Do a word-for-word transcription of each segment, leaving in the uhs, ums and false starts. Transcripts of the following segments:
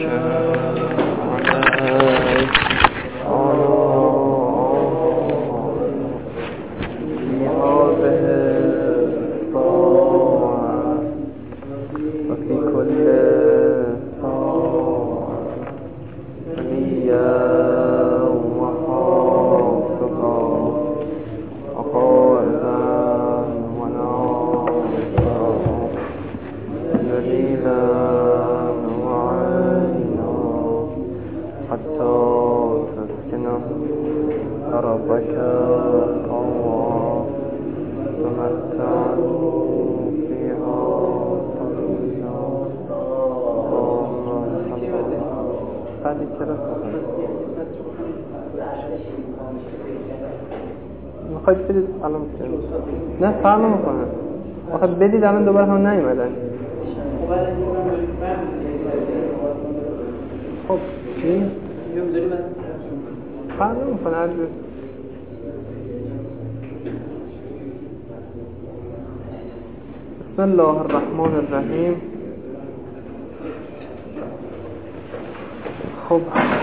میخواید بدید الان نه فرق نمیکنه. آخه بدید الان دوباره هم نیومدن. خب چی؟ فرق نمیکنه هر جور. بسم الله الرحمن الرحیم. خب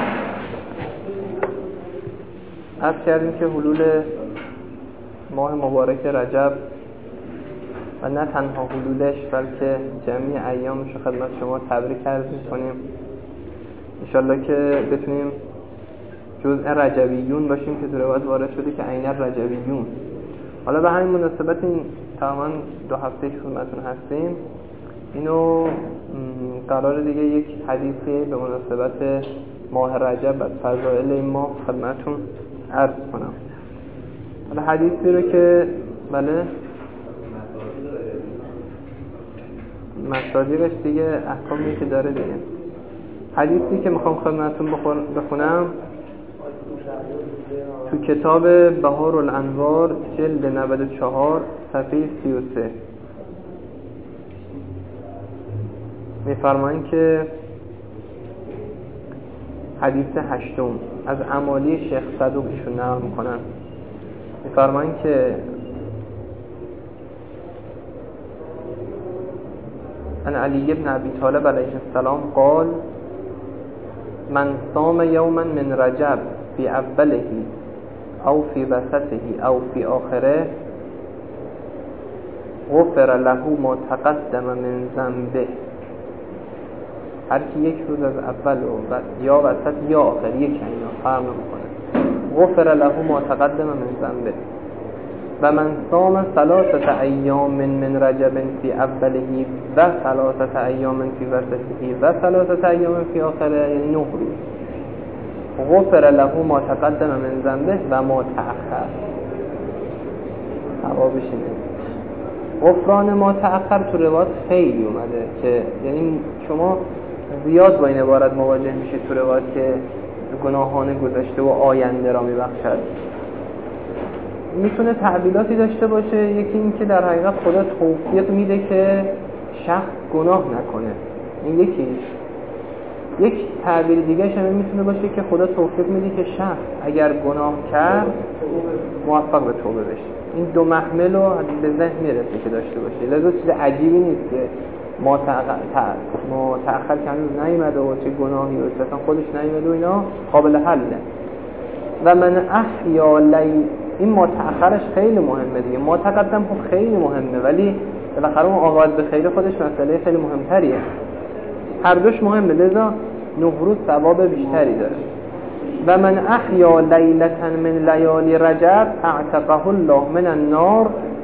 عرض کردیم که حلول ماه مبارک رجب و نه تنها حلولش بلکه جمعی ایامش رو خدمت شما تبریک عرض می‌کنیم. انشالله که بتونیم جزء رجبیون باشیم که تو روایت وارد شده که عین رجبیون. حالا به همین مناسبت این تماما دو هفته که خدمتتون هستیم اینو قرار دیگه یک حدیثی به مناسبت ماه رجب و فضائل این ماه خدمتتون عرض کنم. حالا حدیثی رو که بله مصادیقش دیگه احکامی که داره دیگه. حدیثی که میخوام خدمتتون بخونم تو کتاب بهار الانوار جلد نود و چهار صفحه سی و سه میفرمایند که حدیث هشتم از امالی شیخ صدوق ایشون نقل میکنن. میفرمایند که ان علی بن ابی طالب علیه السلام قال من صام یوما من رجب فی اوله او فی وسطه او فی آخره غفر له ما تقدم من ذنبه. هر کی یک روز از اول و یا وسط یا آخر یک اینا فرق نمیکنه غفر له ما تقدم من ذنبه. و من صام ثلاثه ایام من رجب فی اوله و ثلاثه ایام فی وسطه و ثلاثه ایام فی آخره یعنی نه روز غفر له ما تقدم من ذنبه و ما تأخر. ثوابش اینه. غفران ما تأخر تو روایت خیلی اومده که یعنی شما زیاد با این عبارت مواجه میشید تو روایت که گناهان گذشته و آینده را میبخشد. میتونه تعبیراتی داشته باشه. یکی این که در حقیقت خدا توفیق میده که شخص گناه نکنه، این یکیش. یک تعبیر دیگه شما میتونه باشه که خدا توفیق میده که شخص اگر گناه کرد موفق به توبه بشه. این دو محمل رو به ذهن میرسه که داشته باشه. لذا چیز عجیبی نیست که ما تأخر که هنوز نیومده و چه گناهی و اصلا خودش نیومده و اینا قابل حله. و من احیا لی این ما تأخرش خیلی مهمه دیگه. ما تقدم خب خیلی مهمه ولی بالاخره اون آغاز به خیر خودش مسئله خیلی مهمتریه. هر دوش مهمه لذا نه روز ثواب بیشتری داره. و من احیا لیلة من لیالی رجب اعتقه الله من النار.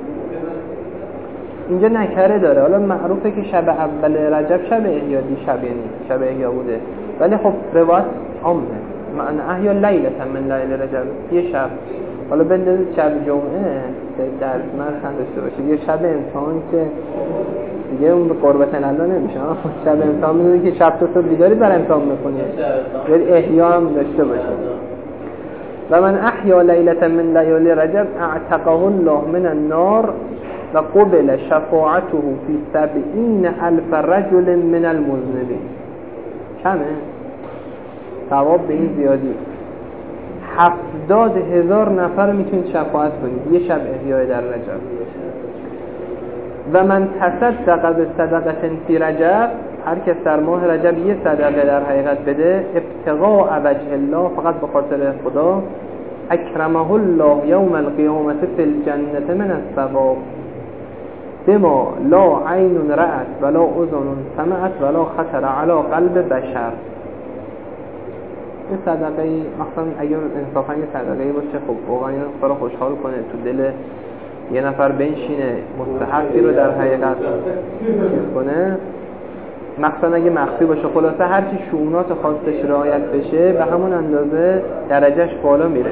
اینجا نکره داره. حالا معروفه که شب اول رجب شب احیا دی شب یعنی شب احیا بوده ولی خب روایت عامه. من احیا لیلة من لیالی رجب یه شب. حالا بندازید شب جمعه درس مرسن داشته باشید یه شب امتحان که دیگه اون به قربت الله نمیشه. شب امتحان میدونی که شب تو صبح بیداری بر امتحان میکنی ولی احیا هم داشته باشید. و من احیا لیلة من لیالی رجب اعتقه الله من النار و قبل شفاعته فی سبعین الف رجل من المذنبین. کمه؟ ثواب به این زیادی. هفتاد هزار نفر میتونید شفاعت کنید یه شب احیای در رجب. و من تصدق به صدقه فی رجب هر کس در ماه رجب یه صدقه در حقیقت بده ابتغاء وجه الله، فقط به خاطر خدا، اکرمه الله یوم القیامة فی الجنة من الثواب بما لا عین رأت ولا اذن سمعت ولا خطر علی قلب بشر. این صدقه ای مثلا اگر انصافا یه صدقه ای باشه خب واقعا این خدا خوشحال کنه، تو دل یه نفر بنشینه مستحقی رو در حقیقت چیز کنه، مثلا اگه مخفی باشه، خلاصه هرچی شؤونات خاصش رعایت بشه به همون اندازه درجهش بالا میره.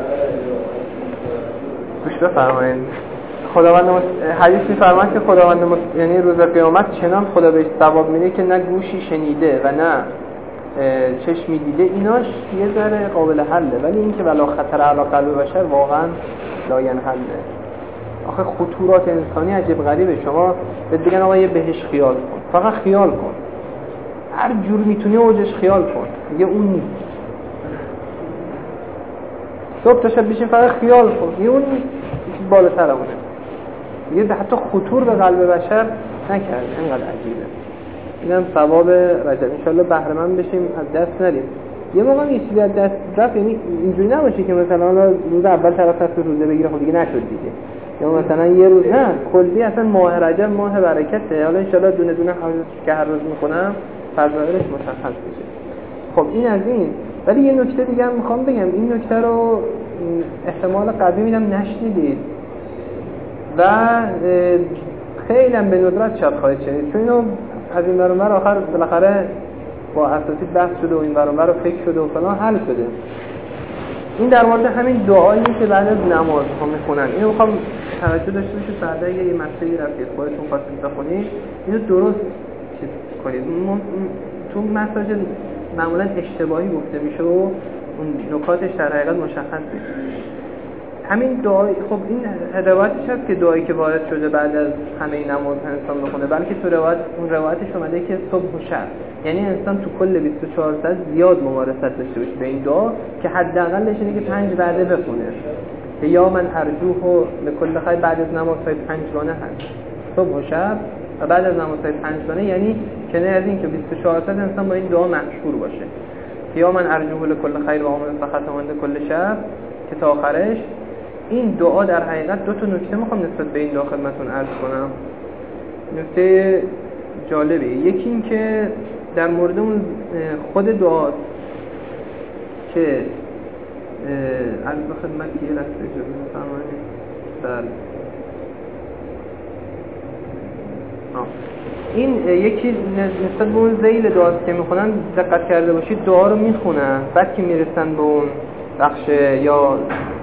گوش بفرمایید، خداوند حدیث می‌فرماید که خداوند یعنی روز قیامت چنان خدا بهش ثواب میده که نه گوشی شنیده و نه چشمی دیده، ایناش یه ذره قابل حله، ولی این که ولا خطر علی قلب بشر واقعا لاینحله. آخه خطورات انسانی عجیب غریبه. شما بهت بگن آقا یه بهش خیال کن، فقط خیال کن، هر جور میتونی اوجش خیال کن، دیگه اون نیست. صبح تا شب بشین فقط خیال کن، دیگه اون نیست، چیز بالاتر اونه، دیگه حتی خطور به قلب بشر نکرد. اینقدر عجیبه. اینم ثواب رجب، انشالله بهره مند بشیم، از دست ندیم. یه موقع یه چیزی از دست رفت، یعنی اینجوری نباشه که مثلا روز اول طرف دست روزه بگیره خب دیگه نشد دیگه، یا مثلا یه روز نه، کلی اصلا ماه رجب ماه برکته. حالا انشالله دونه دونه که هر روز میکنم فضایلش مشخص بشه. خب این از این. ولی یه نکته دیگه هم میخوام بگم، این نکته رو احتمال قوی میدم نشنیدید و خیلی هم به ندرت شاید خواهید شنید، چون اینو از این برون بر آخر بالاخره با اساتید بحث شده و این برون بر رو فکر شده و فلان حل شده. این در مورد همین دعایی که بعد از نماز هم میخونن، اینو میخوام توجه داشته باشید. بعد اگه یه مسئله رفتید خودتون خواستید بخونید اینو درست چیز کنید. تو مساجد معمولا اشتباهی گفته میشه و اون نکاتش در حقیقت مشخص نیست. همین دعای خب این روایتش هست که دعایی که وارد شده بعد از همه نماز انسان بخونه، بلکه تو روایت اون روایتش اومده که صبح و شب، یعنی انسان تو کل بیست و چهار ساعت زیاد ممارست داشته باشه به این دعا که حداقلش اینه که پنج وعده بخونه. یا من ارجوه لكل خیر، بعد از نماز پنج گانه هست صبح و شب و بعد از نماز پنج گانه، یعنی کنه از این که بیست و چهار ساعت انسان با این دعا مشغول باشه. یا من ارجوه لكل خیر و آمن فختمنده کل شب که تا آخرش. این دعا در حقیقت دو تا نکته میخوام نسبت به این دعا خدمتتون عرض کنم. نکته جالبه، یکی این که در مورد اون خود دعاست که عرض به خدمت یه رسته اجازه بفرمایید. بله این یکی نسبت به اون ذیل دعاست که میخونن، دقت کرده باشید دعا رو میخونن، بعد که میرسن به اون بخش یا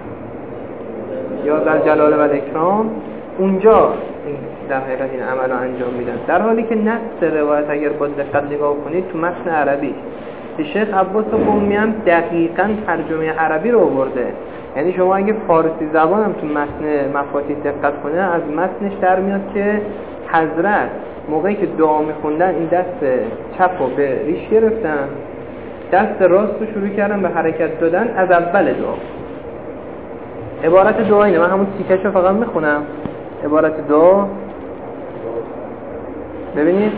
یا در جلال و اکرام، اونجا در حقیقت این عمل رو انجام میدن، در حالی که نص روایت اگر با دقت نگاه کنید تو متن عربی شیخ عباس قمی هم دقیقاً ترجمه عربی رو آورده. یعنی شما اگه فارسی زبان هم تو متن مفاتیح دقت کنه، از متنش در میاد که حضرت موقعی که دعا میخوندن این دست چپ رو به ریش گرفتن، دست راست رو شروع کردن به حرکت دادن از اول دعا. عبارت دعا اینه، من همون تیکش رو فقط میخونم. عبارت دعا ببینید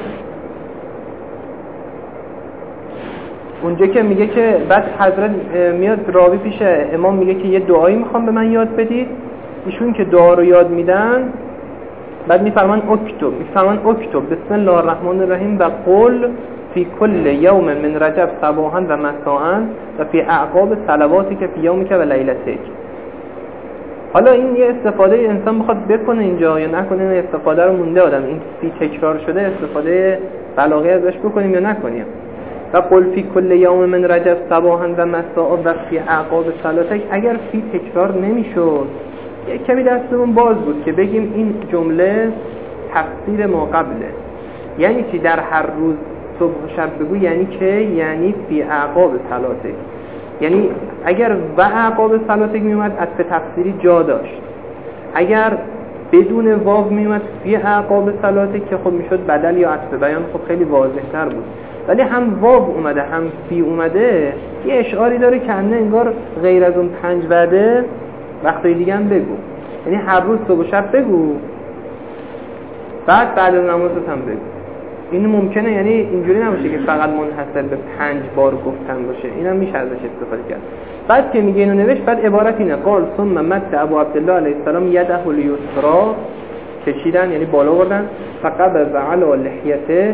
اونجا که میگه که بعد حضرت میاد راوی پیش امام میگه که یه دعایی میخوام به من یاد بدید، ایشون که دعا رو یاد میدن بعد میفرمان اکتب میفرمان اکتب بسم الله الرحمن الرحیم و قل فی کل یوم من رجب صباحا و مساء و فی اعقاب صلواتی که فی یومک و لیلتک. حالا این یه استفاده انسان میخواد بکنه اینجا یا نکنه، این استفاده رو مونده آدم، این فی تکرار شده استفاده بلاغی ازش بکنیم یا نکنیم. و قل فی کل یوم من رجب صباحا و مساء و فی اعقاب صلاتک، اگر فی تکرار نمیشد یه کمی دستمون باز بود که بگیم این جمله تفسیر ما قبله، یعنی چی در هر روز صبح و شب بگو، یعنی که یعنی فی اعقاب صلاتک، یعنی اگر و اعقاب صلاتک میومد عطف تفسیری جا داشت، اگر بدون واو میومد فی اعقاب صلاتک که خب میشد بدل یا عطف بیان، خب خیلی واضح تر بود. ولی هم واو اومده هم فی اومده، یه اشعاری داره که انه انگار غیر از اون پنج وعده وقتی دیگه هم بگو، یعنی هر روز صبح و شب بگو، بعد بعد از نمازت هم بگو. این ممکنه یعنی اینجوری نباشه که فقط منحصر به پنج بار گفتن باشه، اینم میشه ازش استفاده کرد. بعد که میگه اینو نوشت، بعد عبارت اینه قال ثم مد ابو عبدالله علیه السلام یده الیسرا، کشیدن یعنی بالا بردن، فقبض علی لحیته.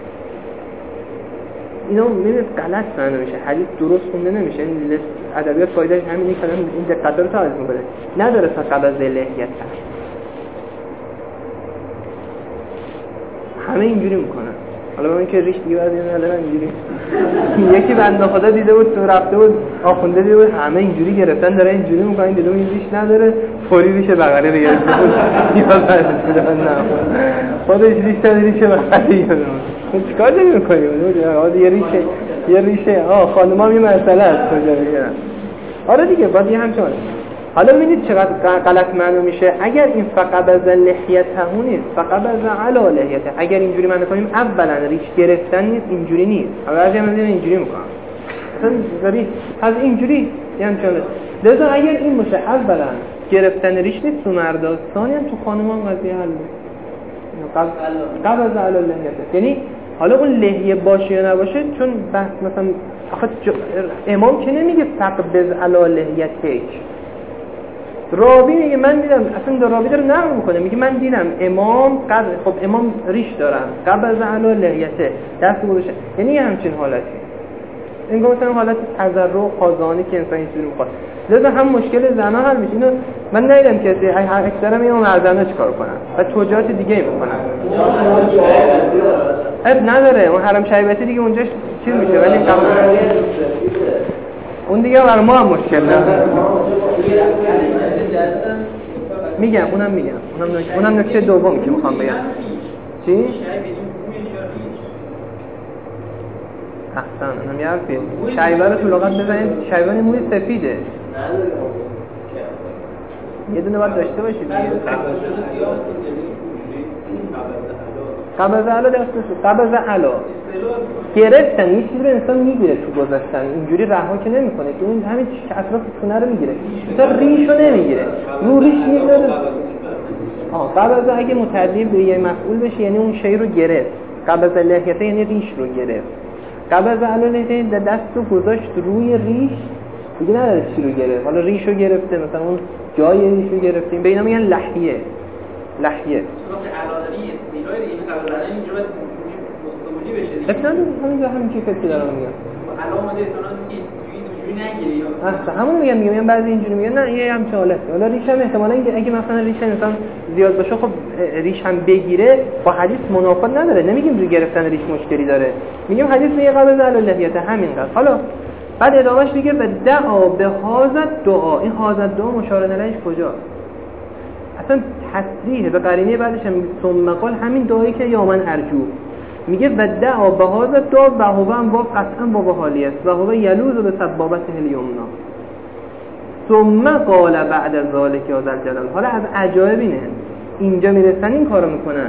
اینا میبینید غلط معنی میشه، حدیث درست خونده نمیشه. این ادبیات فایدهش همینه که این دقت رو تعریف میکنه، نداره فقبض لحیته، همه اینجوری میکنن. حالا من که ریش دیگه بعد ندارم اینجوری. یکی بنده خدا دیده بود تو رفته بود آخونده دیده بود همه اینجوری گرفتن داره اینجوری میکنن، دیده بود این ریش نداره، فوری ریش بغله رو گرفته بود. یاد نه خودش ریش نداره، ریش بغله یادم. چیکار داری میکنی؟ آره یه ریشه یه ریشه آه خانمام یه مسئله است کجا بگیرن. آره دیگه بعد یه همچنان. حالا ببینید چقدر غلط معنی میشه. اگر این فقبض لحیته نیست، فقبض علی لحیته، اگر اینجوری معنی کنیم اولا ریش گرفتن نیست، اینجوری نیست. بعضی هم میگن اینجوری میکنن مثلا زری از اینجوری یعنی چون لذا اگر این باشه اولا گرفتن ریش نیست تو مردا، ثانیا تو خانم‌ها قضیه حل میشه. قبض علی لحیته یعنی حالا اون لحیه باشه یا نباشه، چون بحث مثلا آخه امام که نمیگه فقبض علی لحیته، راوی میگه من دیدم، اصلا راوی داره نقل میکنه میگه من دیدم امام قبض، خب امام ریش دارن، قبض علی لحیته، دست گذاشته، یعنی همچین حالتی. این مثلا حالت تضرع خازانی که انسان اینجوری میخواد. لذا هم مشکل زنا حل میشه. اینو من ندیدم کسی اکثرا میگن مردانه چیکار کنن و توجیهات دیگه میکنن. اب نداره اون حرم شریعتی دیگه اونجاش چیز میشه، ولی اون دیگه برای ما هم مشکل نداره. میگم اونم میگم اونم نکته اونم نکته دومی که میخوام بگم. چی؟ احسن اونم یه حرفیه. شیبه رو تو لغت بزنید، شیبه موی سفیده. یه دونه باید داشته باشید دیگه. قبض علا دستشو قبض علا گرفتن یه چیزی رو انسان میگیره تو گذاشتن، اینجوری رها که نمیکنه که اون همین که اطراف تونه رو میگیره، مثلا ریشو نمیگیره، رو ریش میگیره. آه قبض اگه متعدی به یه مفعول بشه یعنی اون شی رو گرفت. قبض لحیته یعنی ریش رو گرفت. قبض علا لحیته دست رو گذاشت روی ریش، دیگه نداره چی رو گرفت، حالا ریشو گرفته، مثلا اون جای ریشو گرفتیم، به اینا میگن لحیه. لحیه اصلا همین جا همین کیفیتی دارم میگم علامت احتمالاً اینجوری نگیری یا اصلا همون میگم میگم بعضی اینجوری میگن نه یه همچین حالته. حالا ریش هم احتمالاً اگه مثلا ریش انسان زیاد باشه خب ریش هم بگیره با حدیث منافات نداره، نمیگیم رو گرفتن ریش مشکلی داره، میگیم حدیث میگه قبض علی لحیته همینقدر. حالا بعد ادامهش میگه و دعا به حاضت دعا. این حاضت دعا مشار الیهش کجاست؟ اصلا تصریح به قرینه بعدش هم میگه ثم قال، همین دعایی که یا من ارجو میگه و دعا به حاضت دعا و هو هم با قطعا با حالی است و هو یلوذ به سبابته الیمنا ثم قال بعد از ذلک یا ذل جلال. حالا از عجایب اینه اینجا میرسن این کارو میکنن.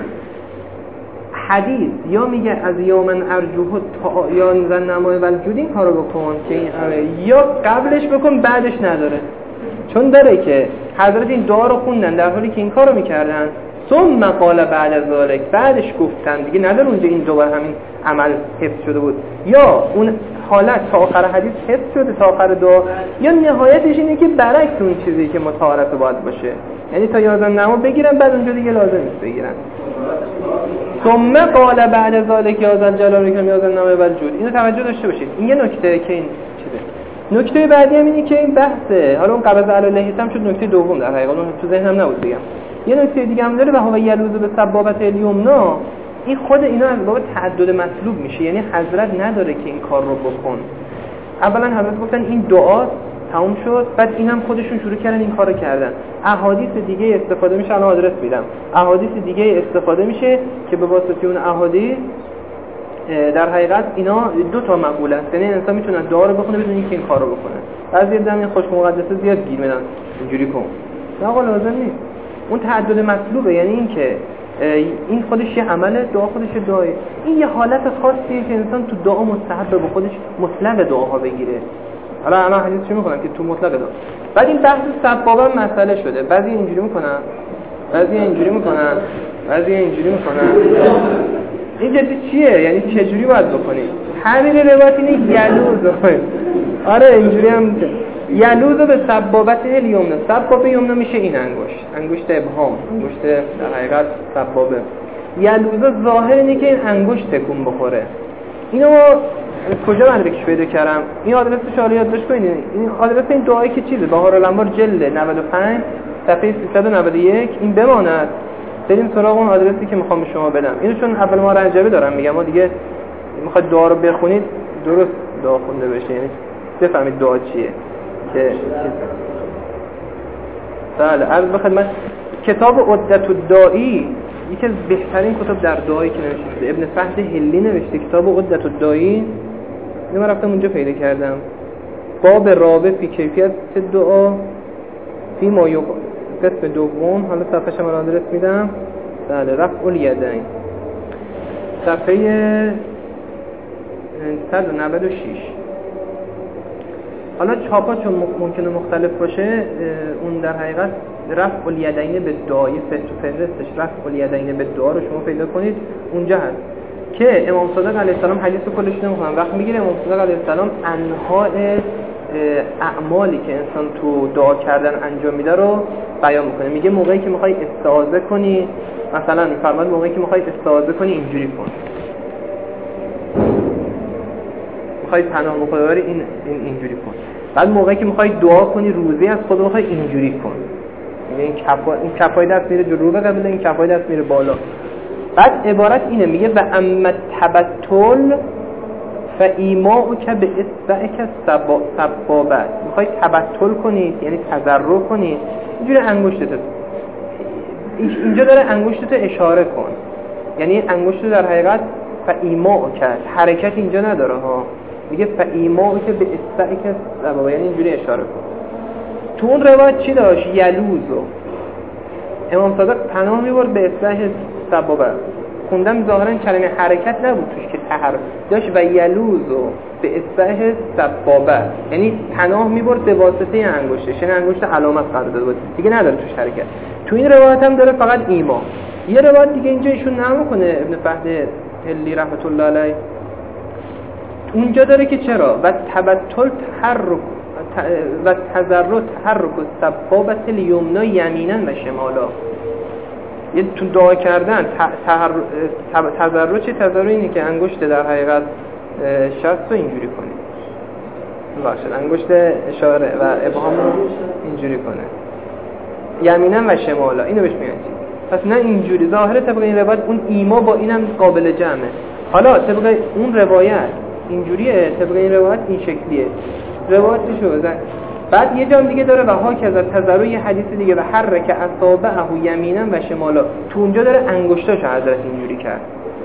حدیث یا میگه از یا من ارجوه تا یا زن نمای والجود این کارو بکن که این همه، یا قبلش بکن بعدش نداره، چون داره که حضرت این دعا رو خوندن در حالی که این کارو میکردن. ثم قال بعد از ذلک، بعدش گفتن دیگه، نداره اونجا این دوباره همین عمل حفظ شده بود، یا اون حالت تا آخر حدیث حفظ شده تا آخر دعا، یا نهایتش اینه که برعکس اون چیزی که متعارف باید باشه، یعنی تا یازده نما بگیرن بعد اونجا دیگه لازم نیست بگیرن. ثم قال بعد از ذلک یا ذل جلال و یا ذل نما والجود. اینو توجه داشته باشید، این یه نکته که این چیزه. نکته بعدی هم اینه که این بحثه، حالا اون قبض علی لحیته هم شد نکته دوم در حقیقت، اون تو ذهنم نبود بگم. یه نکته دیگه هم داره و هو یلوذ به سبابته الیمنا. این خود اینا از باب تعدد مطلوب میشه، یعنی حضرت نداره که این کار رو بکن. اولا حضرت گفتن این دعا تموم شد، بعد اینم خودشون شروع کردن این کارو کردن. احادیث دیگه استفاده میشه، الان آدرس میدم. احادیث دیگه استفاده میشه که به واسطه اون احادیث در حقیقت اینا دو تا مقوله است، یعنی انسان میتونه دعا رو بخونه بدون اینکه این کارو بکنه. بعضی دیدم این خوش مقدسه زیاد گیر میدن اینجوری کن، نه آقا لازم نیست. اون تعدد مطلوبه، یعنی این که این خودش یه عمله، دعا خودش دعایه. این یه حالت خاصیه که انسان تو دعا مستحب به خودش مطلق دعاها بگیره. حالا انا حدیث چی میکنم که تو مطلق دعا. بعد این بحث سبابا مسئله شده، بعضی اینجوری میکنن، بعضی اینجوری میکنن، بعضی اینجوری میکنن. این جدی چیه؟ یعنی چه جوری باید بکنی؟ همین روایت اینه یلوز. آره اینجوری هم یلوز به سبابت الیمنا. سبابه یمنا میشه این انگشت، انگشت ابهام، انگشت در حقیقت سبابه. یلوز ظاهر اینه که این انگشت تکون بخوره. اینو کجا من بکش پیدا کردم؟ این آدرسش رو یادداشت کنید. این آدرس این دعایی که چیزه؟ بهار الانوار جلد نود و پنج صفحه سیصد و نود و یک. این بماند. بریم سراغ اون آدرسی که میخوام به شما بدم. اینو چون اول ما رنجبه دارم میگم، ما دیگه میخواد دعا رو بخونید درست دعا خونده بشه، یعنی بفهمید دعا چیه. که بله عرض به خدمت کتاب عدت الداعی یکی از بهترین کتاب در دعایی که نوشته ابن فهد هلی نوشته، کتاب عدت الداعی. من رفتم اونجا پیدا کردم باب رابع فی کیفیت دعا فی ما یق قسم دوم. حالا صفحه شما آدرس میدم. بله رفع الیدین صفحه صد و نود و شش. حالا چاپا چون ممکنه مختلف باشه، اون در حقیقت رفع الیدین به دعای فهرستش رفع الیدین به دعا رو شما پیدا کنید، اونجا هست که امام صادق علیه السلام حدیث رو کلش نمیخونم، وقت میگیره امام صادق علیه السلام انواع اعمالی که انسان تو دعا کردن انجام میده رو بیان میکنه. میگه موقعی که میخوای استعاذه کنی، مثلا میفرماد موقعی که میخوای استعاذه کنی اینجوری کن، میخوای پناه ببری این این اینجوری کن. بعد موقعی که میخوای دعا کنی روزی از خود میخوای اینجوری کن، یعنی این کفا این کفای دست میره جلو به قبل، این کفای دست میره بالا. بعد عبارت اینه، میگه و اما تبتل فایماؤک به اصبعک سبابت. میخوای تبتل کنی یعنی تضرع کنی، اینجوری انگشتت اینجا داره انگشتت اشاره کن، یعنی انگشت در حقیقت فایماؤک حرکت اینجا نداره ها، میگه فایماؤک به اصبعک سبابت، یعنی اینجوری اشاره کن. تو اون روایت چی داشت؟ یلوزو. امام صادق پناه میبرد به اصبع سبابه. خوندم ظاهرا کلمه حرکت نبود توش که تحرک داشت، و یلوزو به اصبع سبابه، یعنی پناه میبرد به واسطه انگشتش، یعنی انگشت علامت قرار داده بود دیگه، نداره توش حرکت. تو این روایت هم داره فقط ایما. یه روایت دیگه اینجا ایشون نقل میکنه ابن فهد هلی رحمت الله علیه، اونجا داره که چرا و تبتل تحرک و تضرع تحرک سبابت الیمنا یمینا و شمالا. یه تو دعا کردن تضرع چه تضرع اینه که انگشت در حقیقت شست رو اینجوری کنه، باشه انگشت اشاره و ابهام رو اینجوری کنه یمینا و شمالا، اینو بهش میگن چی. پس نه اینجوری ظاهره طبق این روایت اون ایما با اینم قابل جمعه. حالا طبق اون روایت اینجوریه، طبق این روایت این شکلیه روایتش رو بزن. بعد یه جام دیگه داره و ها که از تضرع یه حدیث دیگه و حرک اصابعه یمینا و شمالا، تو اونجا داره انگشتاشو حضرت اینجوری کرد.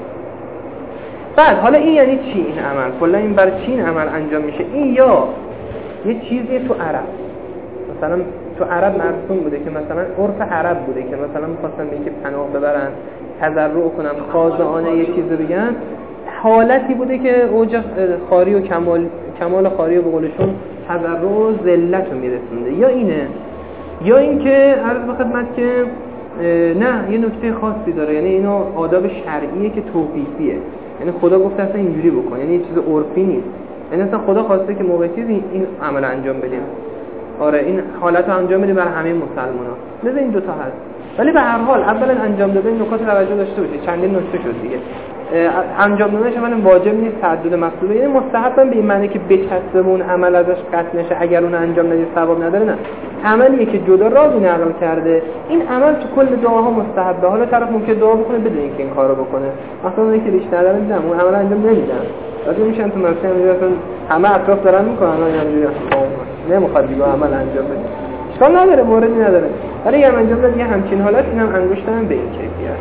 بعد حالا این یعنی چی این عمل؟ کلا این بر چی این عمل انجام میشه؟ این یا یه چیزی تو عرب، مثلا تو عرب مرسوم بوده که مثلا عرف عرب بوده که مثلا می‌خواستن میگه پناه ببرن تضرع کنن خاضعانه یه چیزی بگن، حالتی بوده که اوج خاری و کمال کمال خاری و به قولشون تضرع و ذلت رو میرسونده. یا اینه یا این که عرض به خدمت که نه یه نکته خاصی داره، یعنی اینو آداب شرعیه که توقیفیه، یعنی خدا گفته اصلا اینجوری بکن، یعنی یه چیز عرفی نیست، یعنی اصلا خدا خواسته که موقع چیزی این عمل انجام بدیم. آره این حالت رو انجام بدیم برای همه مسلمان‌ها. لذا این دوتا هست، ولی به هر حال اولا انجام دادن نکات توجه داشته باشید. چندین نکته شد دیگه. انجام دادنش من واجب نیست، تعدد مطلوبه، یعنی مستحبم به این معنی که بچسبون عمل ازش قطع نشه، اگر اون انجام ندید ثواب نداره. نه، عملیه که جدا راوی نقل کرده، این عمل تو کل دعاها مستحبه. حالا طرف ممکنه دعا بکنه بدون اینکه این کارو بکنه، مثلا اونی که ریش ندارن دیدم اون عمل انجام نمیدن، بعد میشن تو مسجد میذارن همه اطراف دارن میکنن اینجوری نمیخواد دیگه عمل انجام بده، اشکال نداره، موردی نداره، ولی یه انجام داد یه همچین حالت اینم انگشتم به این کیفیت.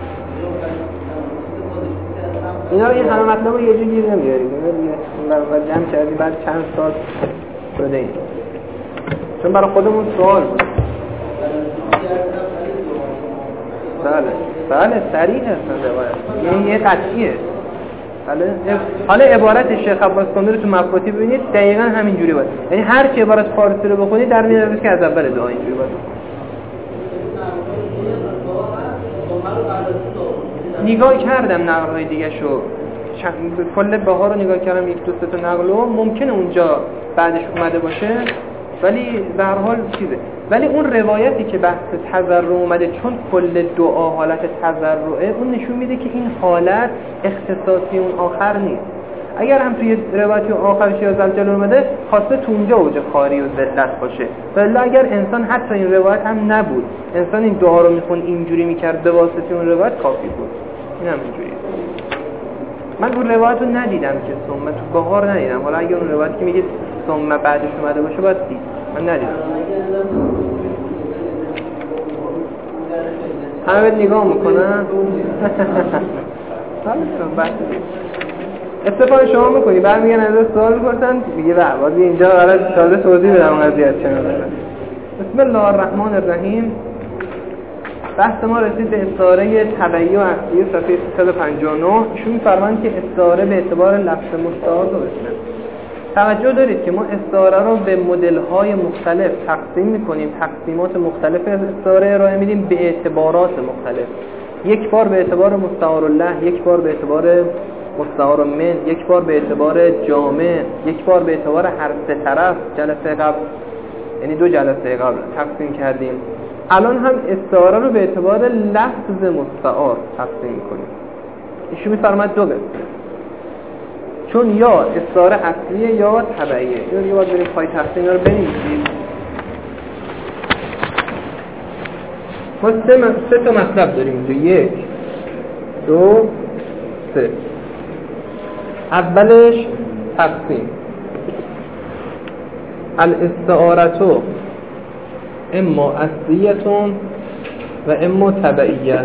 اینا رو این همه مطلب رو یه جور گیر نمیاریم، اینا دیگه اون جمع کردی بعد چند سال شده این، چون برای خودمون سوال بود. بله بله صریح هستن روایت، یعنی یه قطعیه. بله حالا عبارت شیخ عباس کندی رو تو مفاتی ببینید دقیقاً همین جوری بود، یعنی هر چی عبارت فارسی رو بخونید در میاد که از اول دعا اینجوری بود. نگاه کردم نقل‌های دیگه شو کل بهار رو نگاه کردم، یک دو سه تا نقلو ممکنه اونجا بعدش اومده باشه، ولی به هر حال چیزه. ولی اون روایتی که بحث تضرع اومده، چون کل دعا حالت تضرعه، اون نشون میده که این حالت اختصاصی اون آخر نیست. اگر هم توی روایتی آخرش یا زلجل اومده، خواسته تو اونجا اوج خاری و ذلت باشه. ولی اگر انسان حتی این روایت هم نبود، انسان این دعا رو میخون اینجوری میکرد به واسطه اون روایت کافی بود. این هم اینجوریه. من اون روایت رو ندیدم که ثم تو بهار ندیدم. حالا اگر اون روایت که میگه ثم بعدش اومده باشه باید دید. من ندیدم. همه بهت نگاه میکنن. استفاده شما میکنی بعد میگن از سوال میکنن میگه بله باید اینجا برای تازه توضیح بدم اون قضیه چه نداره. بسم الله الرحمن الرحیم. بحث ما رسید به استعاره تبعی و اصلی صفحه سیصد و پنجاه و نه. ایشون می‌فرمایند که استعاره به اعتبار لفظ مستعار درسته. توجه دارید که ما استعاره رو به مدل‌های مختلف تقسیم می‌کنیم، تقسیمات مختلف از استعاره ارائه میدیم به اعتبارات مختلف. یک بار به اعتبار مستعار الله، یک بار به اعتبار مستعار من، یک بار به اعتبار جامع، یک بار به اعتبار هر سه طرف. جلسه قبل یعنی دو جلسه قبل تقسیم کردیم. الان هم استعاره رو به اعتبار لفظ مستعار تقسیم می‌کنیم. ایشون می‌فرماید دو قسمه، چون یا استعاره اصلیه یا تبعیه. یا دیگه باید بریم پای تقسیم رو بنویسیم. ما سه, م... سه تا مطلب داریم اینجا، یک دو سه. اولش تقسیم. الاستعارتو اما اصلیتون و اما تبعیت.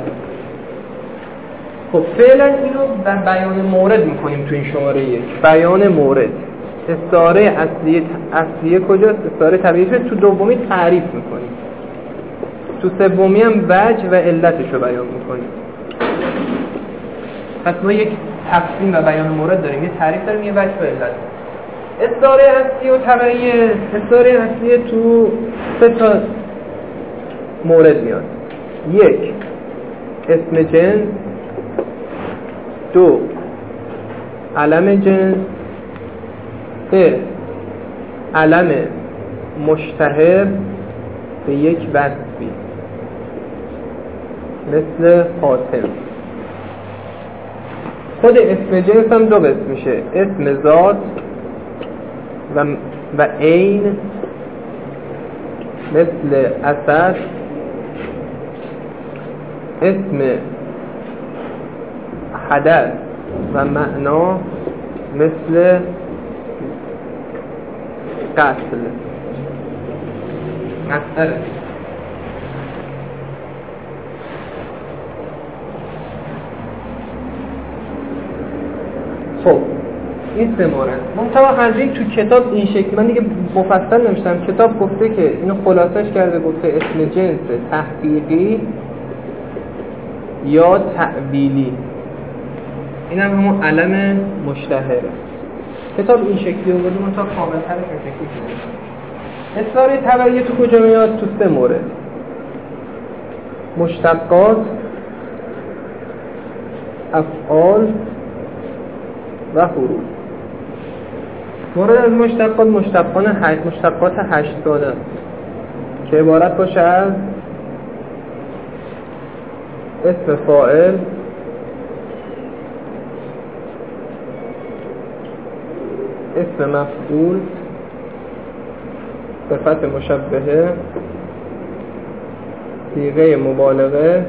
خب فعلا اینو در بیان مورد میکنیم تو این شماره یک. بیان مورد. استعاره اصلیه اصلیه کجاست؟ استعاره تبعیت تو دومی تعریف میکنیم، تو سومی هم وجه و علتش رو بیان میکنیم. پس ما یک تقسیم و بیان مورد داریم، یه تعریف داریم، یه وجه و علت. استعاره اصلی و تبعیه. استعاره اصلی تو سه تا مورد میاد. یک اسم جنس، دو علم جنس، سه علم مشتهر به یک وصفی مثل حاتم. خود اسم جنس هم دو قسم میشه، اسم ذات و و عین مثل اسد، اسم حدث و معنا مثل قتل. مسئله خب این سه مورد منطبع خنجی تو کتاب این شکل، من دیگه مفصل نمیشتم، کتاب گفته که اینو خلاصش کرده، گفته اسم جنس تحقیقی یا تعبیلی. این هم همون علم مشتهره. کتاب این شکلی رو بودیم تا کامل ترش این شکلی کنیم. استعاره تبعیه تو کجا میاد؟ تو سه مورد: مشتقات، افعال و حروف. مورد از مشتقات مشتقان هشت مشتقات هشتگانه که عبارت باشه از اسم فاعل، اسم مفعول، صفت مشبهه، صیغه مبالغه،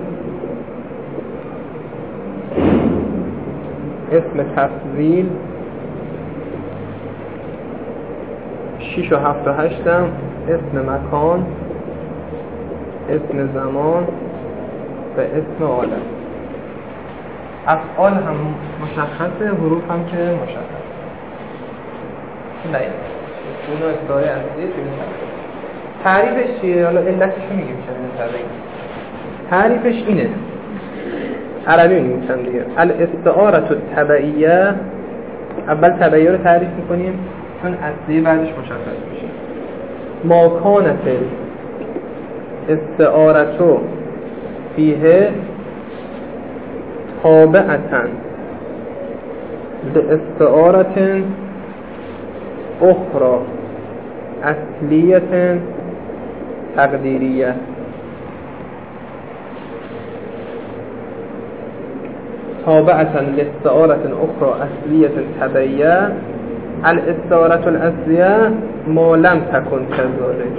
اسم تفضیل. شیش و هفت و هشتم اسم مکان، اسم زمان و اسم عالم. افعال هم مشخصه، حروف هم که مشخصه. نه اونو استعاره اصلی توی تعریفش چیه؟ حالا علتش رو میگیم چند تعریفش اینه، عربی میگیم دیگه. الاستعاره التبعیه، اول تبعیه رو تعریف میکنیم چون اصلی بعدش مشخص میشه. ما کانت استعاره فیه تابعتن لاستعارة اخرى اصلیه تقدیریه. تابعة لاستعارة أخرى أصلية تبعية. الاستعارة الأصلية ما لم تكن كذلك.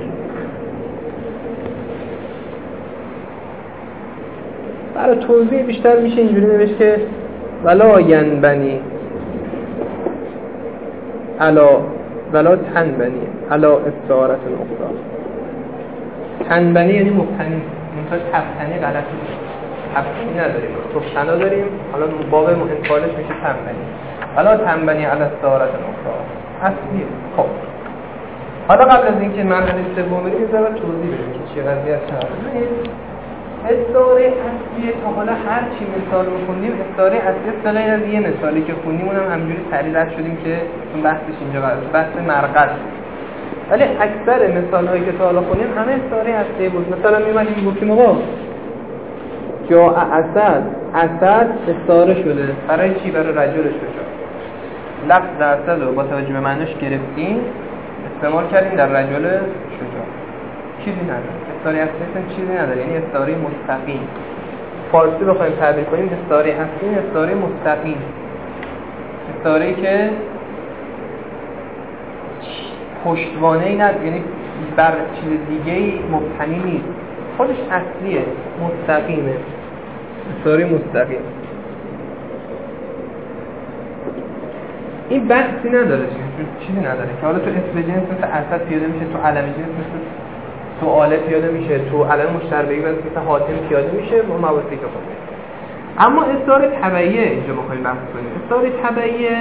برای توضیح بیشتر میشه اینجوری نوشت که ولا ینبنی علا ولا تنبنی علا استعارة أخرى. تنبنی یعنی مبتنی، منتها تبتنی غلط میشه. تبتنی نداریم، تبتنا داریم. حالا باب انفعالش میشه تنبنی. حالا تنبنی علی استعارة أخرى اصلی. خب حالا قبل از اینکه مرحله سوم بریم یه ذره توضیح بدیم که چه قضیه است. استعاره اصلی تا حالا هر چی مثال بخونیم استعاره اصلی است، غیر از یه مثالی که خوندیم اونم همینجوری سریع رد شدیم که اون بحثش اینجا قرار بحث مرقد. ولی اکثر مثال‌هایی که تا حالا خوندیم همه استعاره اصلی بود. مثلا می‌اومدیم گفتیم آقا جا اسد، اسد استعاره شده برای چی؟ برای رجل شجاع. لفظ اسد رو با توجه به معنیش گرفتیم استعمال کردیم در رجل شجاع. چیزی نداره. استعاره اصلی اصلا چیزی نداره، یعنی استعاره مستقیم. فارسی بخوایم تعبیر کنیم استعاره اصلی استعاره مستقیم. استعاره‌ای که پشتوانه‌ای نداره، یعنی بر چیز دیگه‌ای مبتنی نیست. خودش اصلیه، مستقیمه. استعاره مستقیم. این بحثی نداره، چیزی نداره که حالا تو اسم جنس مثل اسد پیاده میشه، تو علم جنس مثل سؤاله پیاده میشه، تو علم مشتربهی مثل حاتم پیاده میشه و مواردی که خونده. اما استعاره تبعیه اینجا می‌خوایم بحث کنیم. استعاره تبعیه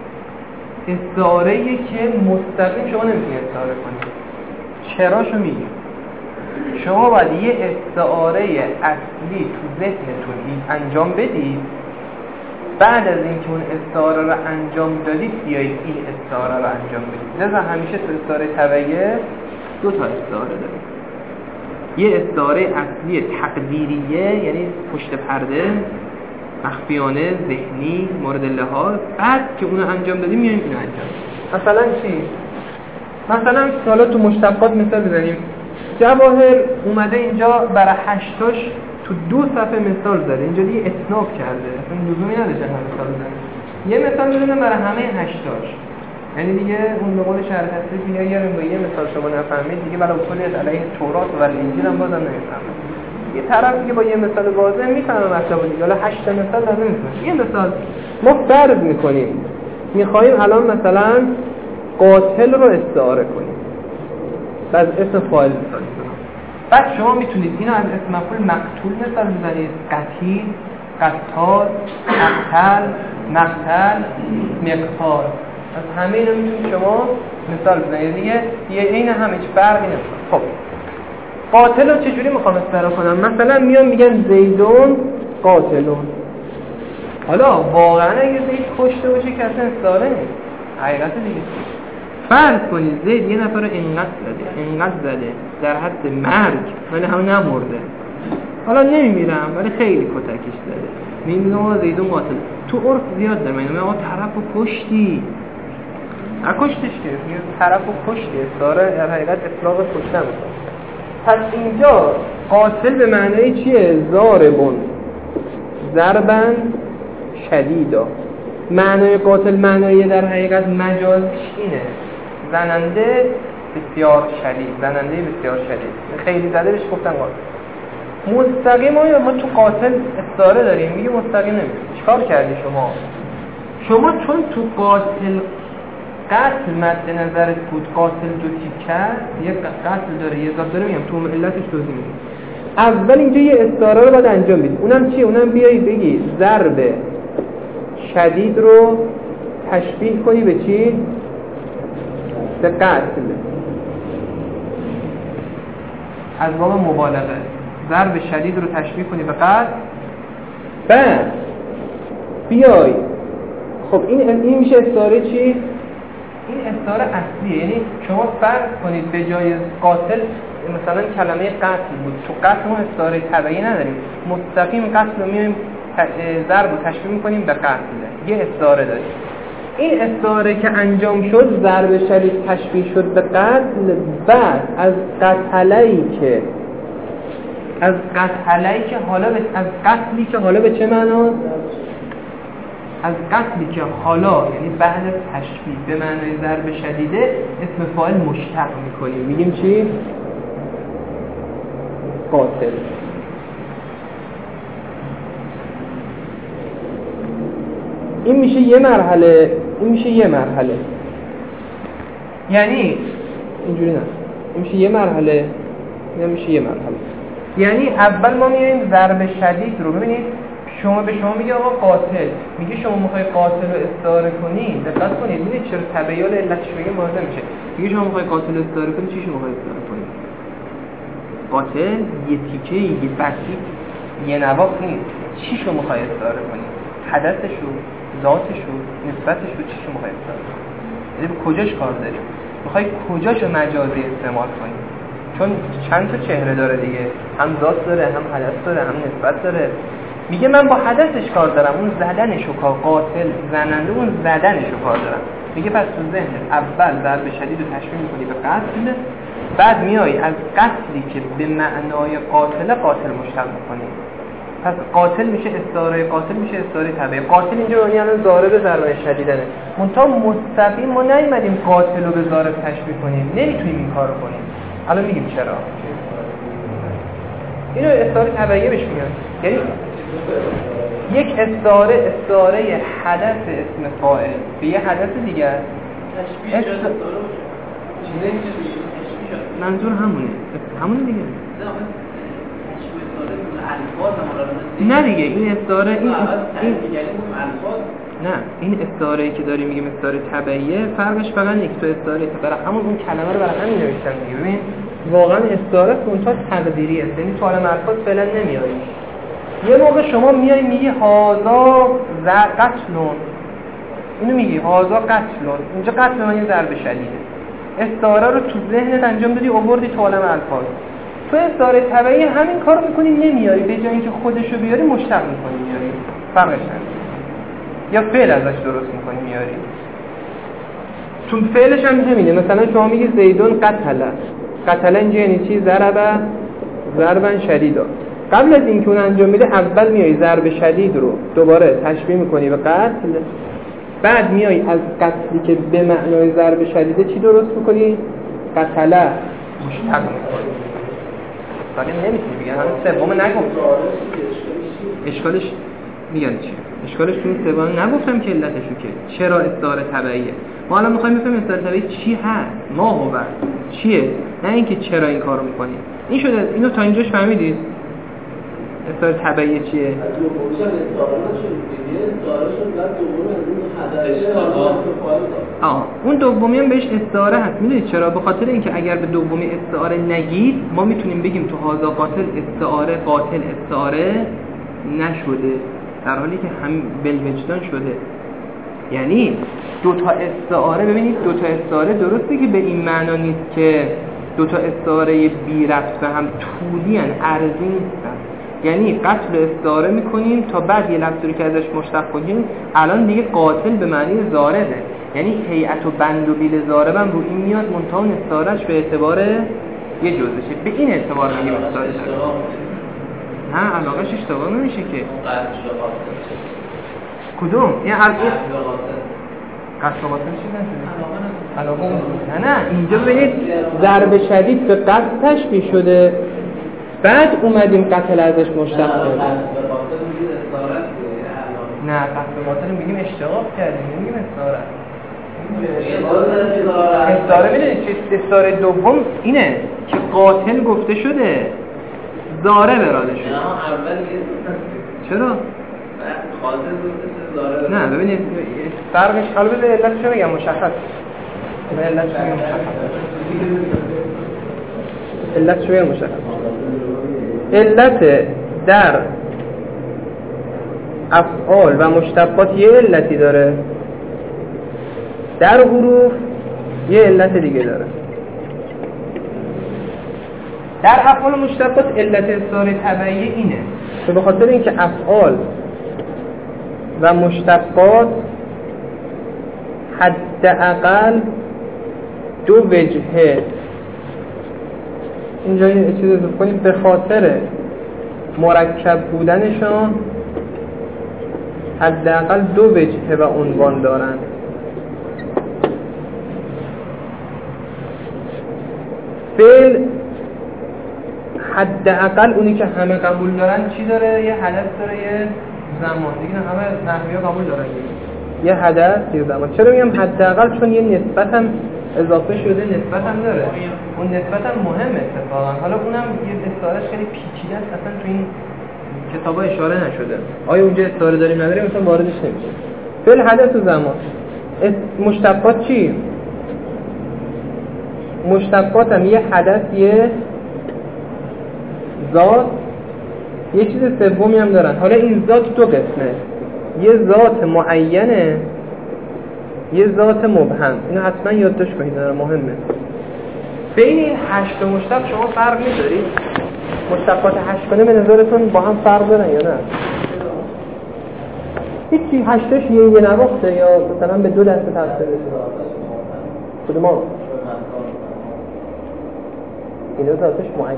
استعاره‌ای که مستقیم شما نمیتونید استعاره کنید. چراشو میگیم؟ شما باید یه استعاره اصلی تو ذهنتون انجام بدید، بعد از اینکه اون استعاره رو انجام دادید بیایید این استعاره رو انجام بدید. لذا همیشه تو استعاره تبعیه دو تا استعاره داریم. یه استعاره اصلی تقدیریه، یعنی پشت پرده، مخفیانه، ذهنی، مورد لحاظ. بعد که اونو انجام دادیم میایم اینو انجام بدیم. مثلا چی؟ مثلا حالا تو مشتقات مثال بزنیم. جواهر اومده اینجا برای هشتاش تو دو صفحه مثال زده. اینجا دیگه اتناب کرده، اصلا لزومی نداره هم مثال بزنیم. یه مثال بزنیم برای همه هشتاش. یعنی دیگه اون به قول شرح تصریف میگه یه با یه مثال شما نفهمید دیگه برای کلیت علیه تورات و انجیل هم بازم نمیفهمه. یه طرف دیگه با یه مثال واضح میفهمه مطلب دیگه. حالا هشت مثال لازم نیست. یه مثال ما فرض میکنیم میخوایم الان مثلا قاتل رو استعاره کنیم. بعد اسم فاعل میذاریم. بعد شما میتونید اینو از اسم مفعول مقتول مثال بزنید. قتیل، قتال، قتل، مقتل، مقتال. از همه اینا میتونید شما مثال بزنید دیگه. یه این هم هیچ فرقی نمیکنه. خب قاتل رو چجوری میخوام استعاره کنم؟ مثلا میان میگن زیدون قاتلون. حالا واقعا اگه زید کشته باشه که اصلا استعاره نیست، حقیقت دیگه. فرض کنید زید یه نفر رو انقدر زده انقدر زده در حد مرگ ولی هم نمرده. حالا نمیمیرم ولی خیلی کتکش زده. میگم آقا زیدون قاتل. تو عرف زیاد داره. میگم آقا طرفو کشتی. نکشتش که میگم طرفو کشتی. استعاره در حقیقت اطلاق کشته میکنه. پس اینجا قاتل به معنی چیه؟ ضاربون ضربن شدیدا. معنای قاتل معنای در حقیقت مجازیش اینه زننده بسیار شدید، زننده بسیار شدید. خیلی زده بهش گفتن قاتل. مستقیم آیا ما تو قاتل استعاره داریم؟ میگه مستقیم نمیشه. چیکار کردی شما؟ شما چون تو قاتل قتل مد نظرت بود، قاتل دو تیپ کرد، یه قتل داره یه ذات داره، میگم تو علتش توضیح میدم. اول اینجا یه استعاره رو باید انجام بدید. اونم چیه؟ اونم بیایی بگی ضرب شدید رو تشبیه کنی به چی؟ به قتل. از باب مبالغه ضرب شدید رو تشبیه کنی به قتل. بعد بیای خب این این میشه استعاره چی؟ این استعاره اصلیه. یعنی شما فرض کنید به جای قاتل مثلا کلمه قتل بود. تو قتل ما استعاره تبعی نداریم، مستقیم قتل رو میایم ضرب رو تشبیه میکنیم به قتل. یه استعاره داریم، این استعاره که انجام شد ضرب شدید تشبیه شد به قتل. بعد از قتله‌ای که از قتله‌ای که حالا به از قتلی که حالا به چه معناست؟ از قتلی که حالا یعنی بعد از تشبیه به معنای ضرب شدیده اسم فاعل مشتق میکنیم، میگیم چی؟ قاتل. این میشه یه مرحله، این میشه یه مرحله، یعنی اینجوری نه، این میشه یه مرحله، این میشه یه مرحله. یعنی اول ما میایم ضرب شدید رو، ببینید شما به شما میگه آقا قاتل، میگه شما میخوای قاتل رو استعاره کنی، دقت کنید ببینید چرا تبیین علتش بگه واضح میشه. میگه شما میخوای قاتل استعاره کنی، چی شما میخوای استعاره کنی؟ قاتل یه تیکه یه بسیط یه نواخت نیست، چی شما میخوای استعاره کنی؟ حدثش رو، ذاتش رو، نسبتش رو، چی شما میخوای استعاره کنی؟ یعنی به کجاش کار داری؟ میخوای کجاشو مجازی استعمال کنی؟ چون چند تا چهره داره دیگه، هم ذات داره، هم حدث داره، هم نسبت داره. میگه من با حدثش کار دارم، اون زدنشو کار، قاتل زننده اون زدنشو کار دارم. میگه پس تو ذهنت اول ضرب شدید رو تشبیه میکنی به قتل، بعد میای از قتلی که به معنای قاتل قاتل مشتق میکنی. پس قاتل میشه استعاره، قاتل میشه استعاره تبعیه. قاتل اینجا یعنی الان ضارب ضرب شدیدنه، منتها مستقیم ما نیومدیم قاتل رو به ضارب تشبیه کنیم، نمیتونیم این کارو کنیم. الان میگیم چرا. اینو استعاره تبعیه بهش میگن، یعنی یک استعاره استعاره حدث اسم فاعل به یه حدث دیگه تشبیه شده. است... منظور همونه، همونه دیگه. نه دیگه این استعاره این این نه این استعاره‌ای که داریم میگیم استعاره تبعیه، فرقش فقط یک تو استعاره برای همون اون کلمه رو برای همین نوشتن دیگه. ببین واقعا استعاره اونطور تقدیری است، یعنی تو عالم الفاظ فعلا نمیاری. یه موقع شما میای میگی هازا قتلون، اینو میگی هازا قتلون، اینجا قتل معنی ضرب شدیده. استعاره رو تو ذهنت انجام دادی، آوردی تو عالم الفاظ. تو استعاره تبعی همین کارو میکنی، نمیاری، به جای اینکه خودشو بیاری مشتق میکنی میاری. فرقش همینه. یا فعل ازش درست میکنی میاری. چون فعلش هم همینه. مثلا شما میگی زیدون قتله، قتله اینجا یعنی چی؟ ضربه ضربا شدیدا. قبل از اینکه اون انجام میده اول میای ضرب شدید رو دوباره تشبیه میکنی به قتل، بعد میای از قتلی که به معنای ضرب شدیده چی درست میکنی؟ قتله مشتق میکنی. ولی نمیتونی بگن همین سوم نگفت. اشکالش میگن چی؟ اشکالش تو این سوم نگفتم که علتشو که چرا استعاره تبعیه. ما الان میخوایم بفهمیم استعاره تبعیه چی هست، ما هو چیه، نه اینکه چرا این کارو میکنی. این شده، اینو تا اینجاش فهمیدید؟ استعاره تبعیه چیه؟ آه اون دومی هم بهش استعاره هست. میدونید چرا؟ به خاطر اینکه اگر به دومی استعاره نگید ما میتونیم بگیم تو هازا قاتل استعاره قاتل استعاره نشده، در حالی که هم بالوجدان شده. یعنی دو تا استعاره، ببینید دو تا استعاره درسته که به این معنا نیست که دو تا استعاره بی ربط به هم طولی ان عرضی نیستن. یعنی قتل استعاره میکنیم تا بعد یه لفظی که ازش مشتق کنیم. الان دیگه قاتل به معنی ضاربه، یعنی هیئت و بند و بیل ضاربم رو این میاد، منتها استعارهش به اعتبار یه جزشه، به این اعتبار میگیم استعاره. نه علاقهش اشتباه نمیشه که. کدوم؟ این علاقه قتل قاتل چی نشده؟ علاقه نه نه اینجا ببینید ضرب شدید به قتل تشبیه شده، بعد اومدیم قتل ازش مشتق کردیم. نه قتل قاتل میگیم اشتغاق کردیم، میگیم استعاره. استعاره میدونید چه؟ استعاره دوم اینه که قاتل گفته شده، ضارب اراده شده. چرا؟ نه ببینید فرقش، حالا بذار علتشو بگم مشخص. علتشو بگم مشخص. علتشو بگم مشخص. علت در افعال و مشتقات یه علتی داره، در حروف یه علت دیگه داره. در افعال و مشتقات علت استعاره تبعیه اینه که به خاطر اینکه افعال و مشتقات حداقل دو وجهه. اینجا یه چیزی اضافه کنیم، به خاطر مرکب بودنشان حداقل دو وجهه و عنوان دارند. فعل حداقل اونی که همه قبول دارن چی داره؟ یه حدث داره، یه زمان. دیگه همه نحوی‌ها قبول دارن یه حدث یه زمان. چرا میگم حداقل؟ چون یه نسبت هم اضافه شده، نسبت هم داره. اون نسبت هم مهمه اتفاقا. حالا اونم یه استعارهش خیلی پیچیده است، اصلا تو این کتابا اشاره نشده. آیا اونجا استعاره داریم نداریم مثلا واردش نمیشه. فعل حدث و زمان. مشتقات چی؟ مشتقات هم یه حدث، یه ذات، یه چیز سومی هم دارن. حالا این ذات دو قسمه، یه ذات معینه، یه ذات مبهم. اینو حتما یادداشت کنید، مهمه. بین این هشت مشتق شما فرق می‌ذارید؟ مشتقات هشت کنه به نظرتون با هم فرق دارن یا نه؟ هیچی، هشتش یه یه نواخته یا مثلا به دو دسته تقسیم بشه؟ کدوم ها؟ اینا ذاتش معین.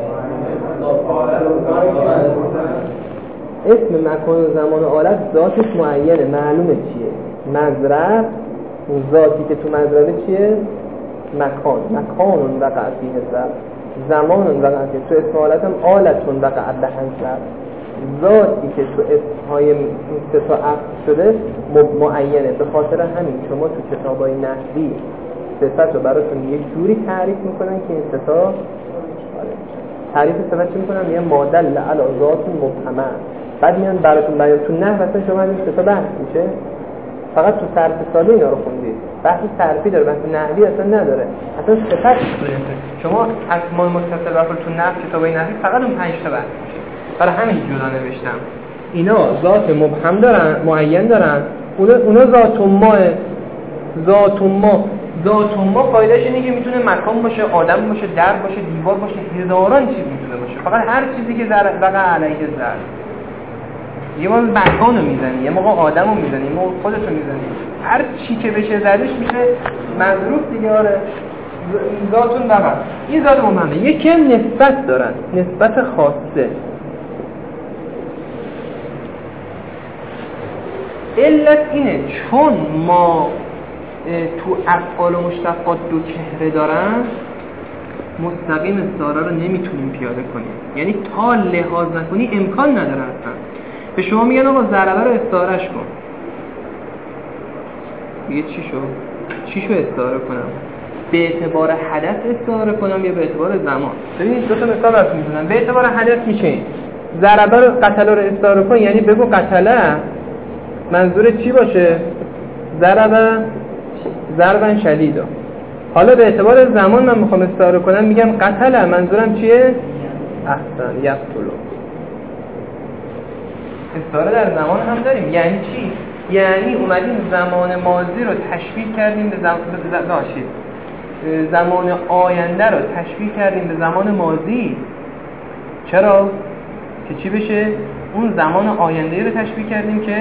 اسم مکان و زمان و حالت ذاتش معینه، معلومه چیه. مظرف، اون ذاتی که تو مظرفه چیه؟ مکان. مکانون وقع فیه ظرف، زمانون وقع فیه. تو اسم حالت هم آلتون وقع لحن ظرف. ذاتی که تو اسمهای ستا عقد شده معینه. به خاطر همین شما تو کتابای نحوی صفت رو براتون یک جوری تعریف میکنن که این ستا تعریف صفت چی میکنن؟ یه مادل علی ذات مبهمه. بعد میان براتون بیان تو نحو اصلا شما این ستا بحث میشه. فقط تو صرف ساده اینا رو خوندید. بحث صرفی داره، بحث نحوی اصلا نداره. اصلا صفت شما اسماء متصل براتون تو نحو کتابای نحوی فقط اون پنج تا بحث میشه. برای همین جدا نوشتم. اینا ذات مبهم دارن، معین دارن. اونا اونا ذات ما ذات ما ذات ما فایدهش اینه که میتونه مکان باشه، آدم باشه، در باشه، دیوار باشه، هزاران چیز میتونه باشه. فقط هر چیزی که ذره وقع علیه ذره. یه موقع مکانو میزنی، یه موقع آدمو میزنی، یه موقع خودتو میزنی. هر چی که بشه زدش میشه مظروف دیگه. آره ذاتون وقع. این ذات مهمه. یکی هم نسبت دارن، نسبت خاصه. علت اینه چون ما تو افعال و مشتقات دو چهره دارن، مستقیم استعاره رو نمیتونیم پیاده کنیم. یعنی تا لحاظ نکنی امکان نداره اصلا. به شما میگن آقا ضربه رو استعارهش کن. میگه چی شو؟ چی شو استعاره کنم؟ به اعتبار حدث استعاره کنم یا به اعتبار زمان؟ ببینید دو تا مثال راست میزنم. به اعتبار حدث میشه ضربه رو قتله رو استعاره کن، یعنی بگو قتله منظور چی باشه؟ ضربه ضربن شدیدا. حالا به اعتبار زمان من میخوام استعاره کنم، میگم قتله منظورم چیه؟ احسن یقتلو. استعاره در زمان هم داریم. یعنی چی؟ یعنی اومدیم زمان ماضی رو تشبیه کردیم به زمان داشتید زمان آینده رو تشبیه کردیم به زمان ماضی. چرا؟ که چی بشه؟ اون زمان آینده رو تشبیه کردیم که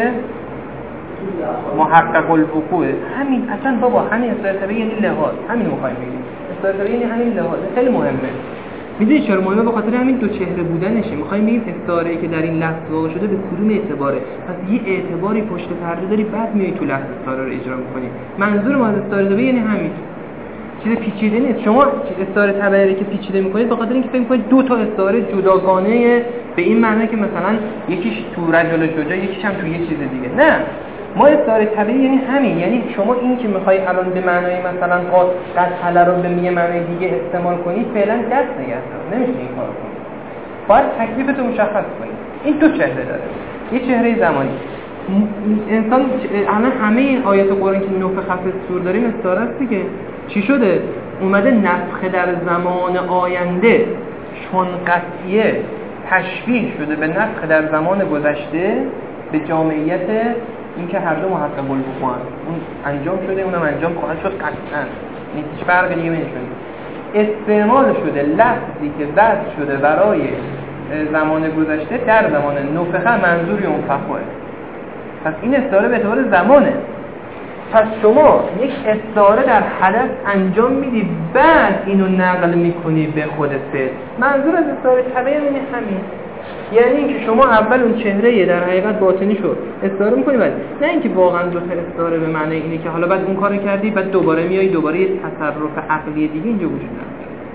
محقق الوقوع. همین اصلا بابا همین استعاره یعنی لحاظ. همین رو می‌خوایم بگیم. استعاره یعنی همین لحاظ. خیلی مهمه. میدونی چرا مهمه؟ به خاطر همین دو چهره بودنشه. می‌خوایم بگیم استعاره‌ای که در این لفظ واقع شده به کدوم اعتباره. پس یه اعتباری پشت پرده داری، بعد میای تو لفظ استعاره رو اجرا می‌کنی. منظور ما از استعاره یعنی همین. چیز پیچیده نیست. شما استعاره تبعیضی که پیچیده می‌کنید به خاطر اینکه فکر می‌کنید دو تا استعاره جداگانه به این معنی که مثلا یکیش تو رجل شجاع، یکیش هم تو یه چیز دیگه. نه. ما استعاره طبیعی یعنی همین. یعنی شما این که میخوای الان به معنای مثلا قتل رو به یه معنای دیگه استعمال کنی، فعلا دست نگه دار. نمیشه این کارو کنی. باید تکلیفتو مشخص کنی. این دو چهره داره. یه چهره زمانی. انسان الان همه این آیات قرآن که نفخ فی الصور داریم استعاره است دیگه. چی شده؟ اومده نفخ در زمان آینده چون قطعیه تشبیه شده به نفخ در زمان گذشته به جامعیت این که هر دو محقق الوقوع اون انجام شده، اونم انجام خواهد شد قطعا. هیچ فرقی دیگه نمیشه. استعمال شده لفظی که وضع شده برای زمان گذشته در زمان نفخه، منظوری اون فخوه. پس این استعاره به اعتبار زمانه. پس شما یک استعاره در حدث انجام میدی بعد اینو نقل میکنی به خود فعل. منظور از استعاره تبعی یعنی همین، یعنی اینکه شما اول اون چهره در حقیقت باطنی شد استعاره میکنی بعد نه اینکه واقعا دو تا استعاره به معنی اینه که حالا بعد اون کارو کردی بعد دوباره میای دوباره یه تصرف عقلی دیگه اینجا وجود نداره.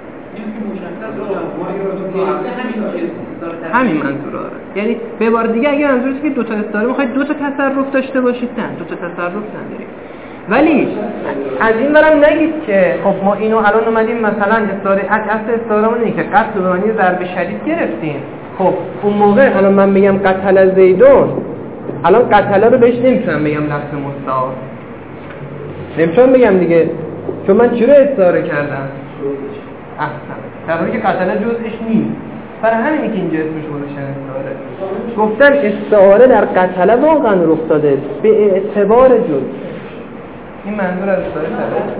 همین منظور آره. یعنی به عبارت دیگه اگه منظورش که دو تا استعاره میخواید دو تا تصرف داشته باشید نه دو تا تصرف ندارید. ولی از این برم نگید که خب ما اینو الان اومدیم مثلا استعاره اصل استعارهمون اینه که قتل به معنی ضرب شدید گرفتیم. خب اون موقع الان من بگم قتل زیدون، الان قتل رو بهش نمیتونم بگم لفظ مستعار، نمیتونم بگم دیگه چون من چی رو استعاره کردم؟ احسن در حالی که قتل جزءش نیست. برای همینه که اینجا اسمش گذاشتن استعاره. گفتن استعاره در قتل واقعا رخ داده به اعتبار جزء. این منظور از استعاره تبعیه.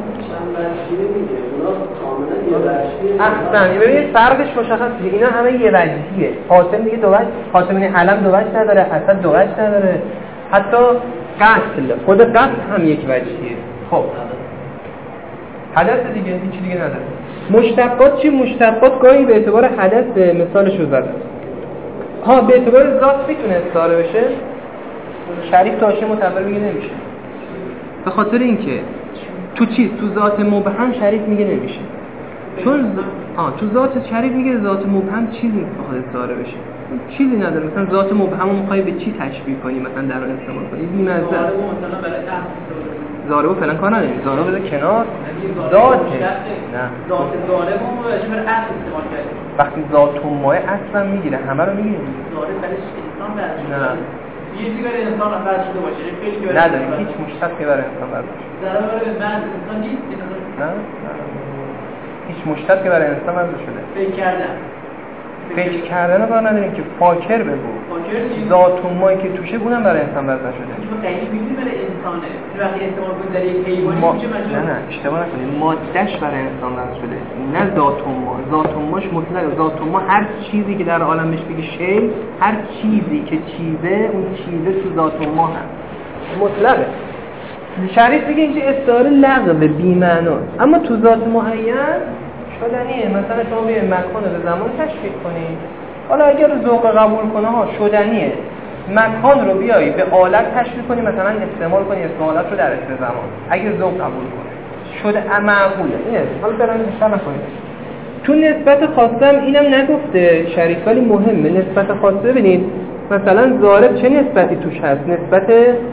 احسن ببینید فرقش مشخصه. اینا همه یه وجهیه. قاسم دیگه دو وجه، قاسم این علم دو وجه نداره، حسد دو وجه نداره، حتی قتل خود قتل هم یک وجهیه. خب حدث دیگه هیچ دیگه نداره. مشتقات چی؟ مشتقات گاهی به اعتبار حدث مثالش رو زدن. ها به اعتبار ذات میتونه استعاره بشه. شریف تاشه متبر میگه نمیشه. به خاطر اینکه تو چیز تو ذات مبهم شریف میگه نمیشه. چون آ تو ذات شریف میگه ذات مبهم چیزی بخواد استعاره بشه. چیزی نداره. مثلا ذات مبهم رو میخوای به چی تشبیه کنی مثلا در اون استعمال کنی؟ بی‌مزه. مثلا برای زارو فعلا کار نداریم. زارو بذار کنار. ذات نه. ذات ظالم رو راجع به اصل استعمال کردیم. وقتی ذات ما اصلا میگیره همه رو میگیره. زارو برای انسان برای نه. یه چیزی برای انسان برای شده باشه. خیلی که نداره. هیچ مشتقی برای انسان برای. ضرر برای من انسان نیست. نه. هیچ مشتقی برای انسان برای شده. فکر کردن. فکر کردن رو برای نداریم که فاکر بگو. ذات مایی که توشه اونم برای انسان برای شده. چون خیلی بیشتر برای انسانه. وقتی استعمال کنید در یک حیوانی میشه مجبور. نه نه اشتباه نکنید. مادهش برای انسان برای شده. نه ذات ما. ذات ماش مطلقه. ذات ما هر چیزی که در عالم بهش بگی شی، هر چیزی که چیزه، اون چیزه تو ذات ما هست. مطلقه. شریف بگه اینجا استعاره لغو بی معنا. اما تو ذات معین شدنیه. مثلا شما بیاید مکان رو به زمان تشبیه کنید. حالا اگر ذوق قبول کنه ها شدنیه. مکان رو بیایی به آلت تشبیه کنی مثلا استعمال کنی اسم آلت رو در اسم زمان اگه ذوق قبول کنه شده معقوله. اینه حالا برام بیشتر نکنید. تو نسبت خاصه اینم نگفته شریف ولی مهمه. نسبت خاصه ببینید مثلا ضارب چه نسبتی توش هست؟ نسبت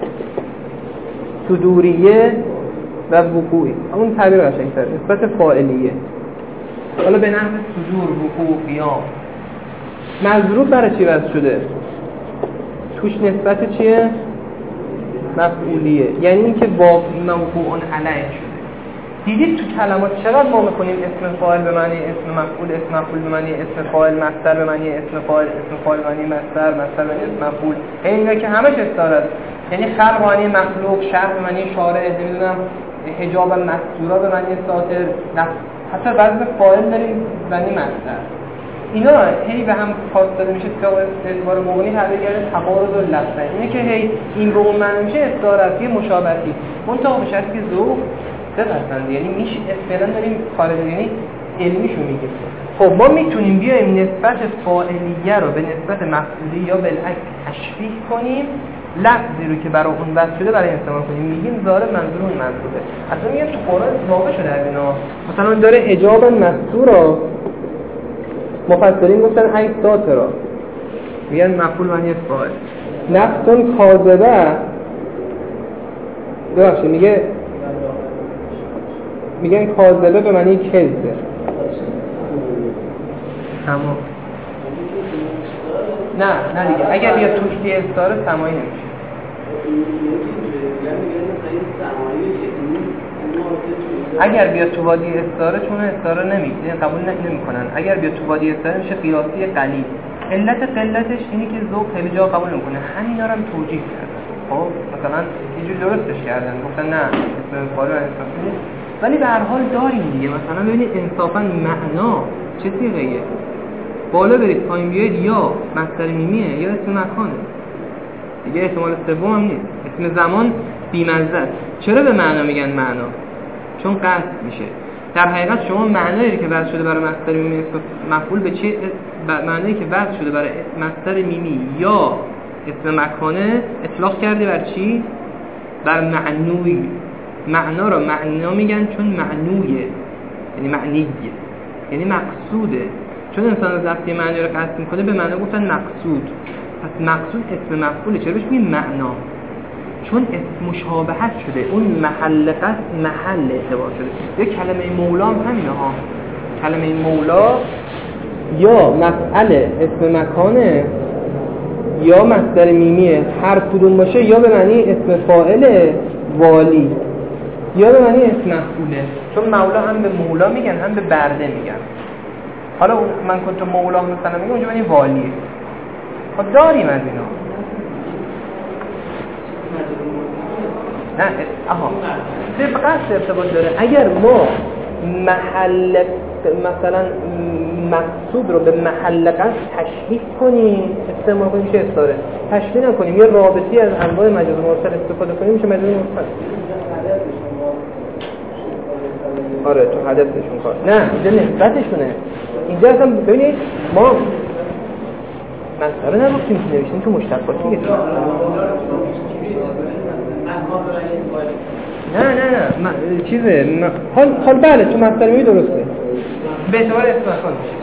صدوریه و وقوعی. اون تعبیر قشنگ‌تر نسبت فاعلیه. حالا به نحو صدور، وقوع، قیام. مضروب برای چی وضع شده؟ توش نسبت چیه؟ مفعولیه. یعنی اینکه با موقوع علیه شده. دیدید تو کلمات چقدر ما می‌کنیم اسم فاعل به معنی اسم مفعول، اسم مفعول به معنی اسم فاعل، مصدر به معنی اسم فاعل، اسم فاعل به معنی مصدر، مصدر به معنی اسم مفعول. اینا که همش استعاره است. یعنی خلق به معنی مخلوق، شرع به معنی شارع، نمیدونم حجاب مستورا به معنی ساتر، حتی بعضی فاعل داریم به معنی مصدر. اینا هی به هم خاص داده میشه تا اعتبار مغنی حقیقت تقارض و لفظ. اینه که هی این به اون معنی میشه استعاره است، مشابهتی. اون تا به شرطی ذوق بپسند. یعنی میشه اصلا داریم خارج یعنی علمیشو میگیم. خب ما میتونیم بیایم نسبت فاعلیه رو به نسبت مفعولی یا بالعکس تشبیه کنیم. لفظی رو که برای اون وضع شده برای استعمال کنیم. میگیم ضارب منظور اون منظوره. اصلا میگم تو قرآن واقع شده از اینا. مثلا داره حجابا مستورا، مفسرین گفتن ای ساترا، میگن مفعول معنی فاعل. نفسون کاذبه، ببخشید میگه میگن کاذبه به معنی کذبه. تمام. نه نه دیگه اگر بیاد توش دی استعاره سمایی نمیشه. اگر بیاد تو وادی استعاره چون استعاره نمیگه قبول نمیکنن. اگر بیاد تو وادی استعاره میشه قیاسی قلیل. علت قلتش اینه که ذوق خیلی جا قبول نمیکنه. همینا رو هم توجیه کردن. خب مثلا یه جور درستش کردن، گفتن نه اسم فاعل انصافی نیست، ولی به هر حال داریم دیگه. مثلا ببینید انصافا معنا چه صیغه‌ایه؟ بالا برید پایین بیاید یا مصدر میمیه یا اسم مکانه. دیگه احتمال سوم هم نیست. اسم زمان بی‌مزه است. چرا به معنا میگن معنا؟ چون قصد میشه. در حقیقت شما معنایی که وضع شده برای مصدر میمی اسم مفعول به چه معنایی که وضع شده برای مصدر میمی یا اسم مکانه اطلاق کردی بر چی؟ بر معنوی. معنا را معنا میگن چون معنویه، یعنی معنیه، یعنی مقصوده. چون انسان از لفظی معنی رو قصد میکنه به معنا گفتن مقصود. پس مقصود اسم مفعوله. چرا بهش میگن معنا؟ چون اسم مشابهت شده، اون محل قصد محل اعتبار شده. یک کلمه مولا هم همینه ها. کلمه مولا یا مفعل اسم مکانه یا مصدر میمیه، هر کدوم باشه یا به معنی اسم فاعل والی یا به معنی اسم مفعوله. چون مولا هم به مولا میگن هم به برده میگن. حالا من کنم مولا مثلا میگم اونجا معنی والیه. خب داریم از اینا. نه آها طبقه ارتباط داره. اگر ما محل مثلا مقصود رو به محل قصد تشبیه کنیم استعمال کنیم چه استاره تشبیه نکنیم یه رابطی از انواع مجاز مرسل استفاده کنیم میشه مجاز مرسل. آره تو هدفشون کار نه اینجا نسبتشونه. اینجا اصلا ببینید ما مسئله نگفتیم که نوشتیم تو مشتقاتی میگه نه نه نه من... چیزه من... حال حال بله تو مصدر میگه درسته به اعتبار اسم مکان میشه